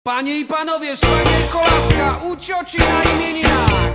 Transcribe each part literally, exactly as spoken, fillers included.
Panie i panowie, szwagier Kolaska u cioci na imieninach.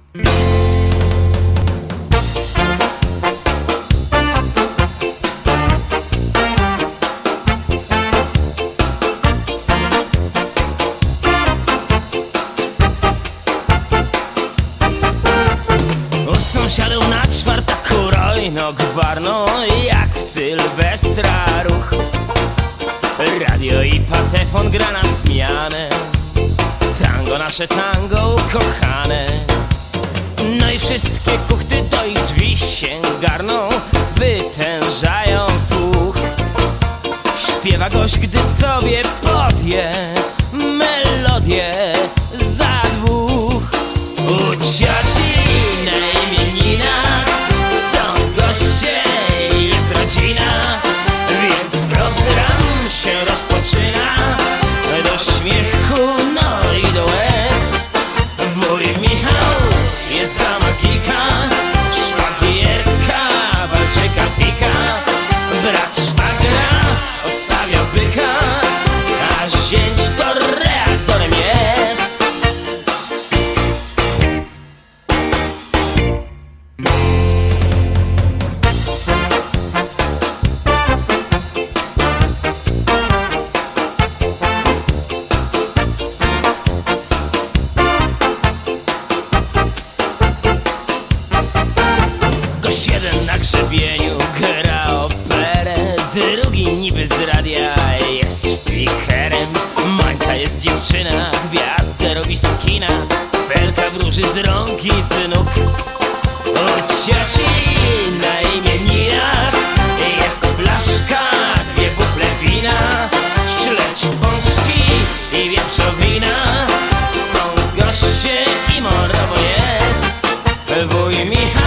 U sąsiadów na czwartaku rojno gwarno, jak w Sylwestra ruch. Radio i patefon gra na zmianę, tango nasze tango ukochane. No i wszystkie kuchty do ich drzwi się garną, wytężają słuch. Śpiewa gość, gdy sobie podje melodię za dwóch. U cioci na imieninach są goście, jest rodzina, więc program się rozpoczyna. Do śmiechu, no i do łez. Wuj Michał jest za magika, szwagierka walczyka pika. Brat szwagra odstawia byka, a zięć to reaktorem jest. Gość jeden na grzebieniu gra operę, drugi niby z radia jest szpikerem. Mańka jest dziewczyna, gwiazdę robi z kina, felka wróży z rąk i z nóg. U cioci na imieninach jest flaszka, dwie butle wina, śledź pączki i wieprzowina. Są goście i morowo jest. Wuj Michał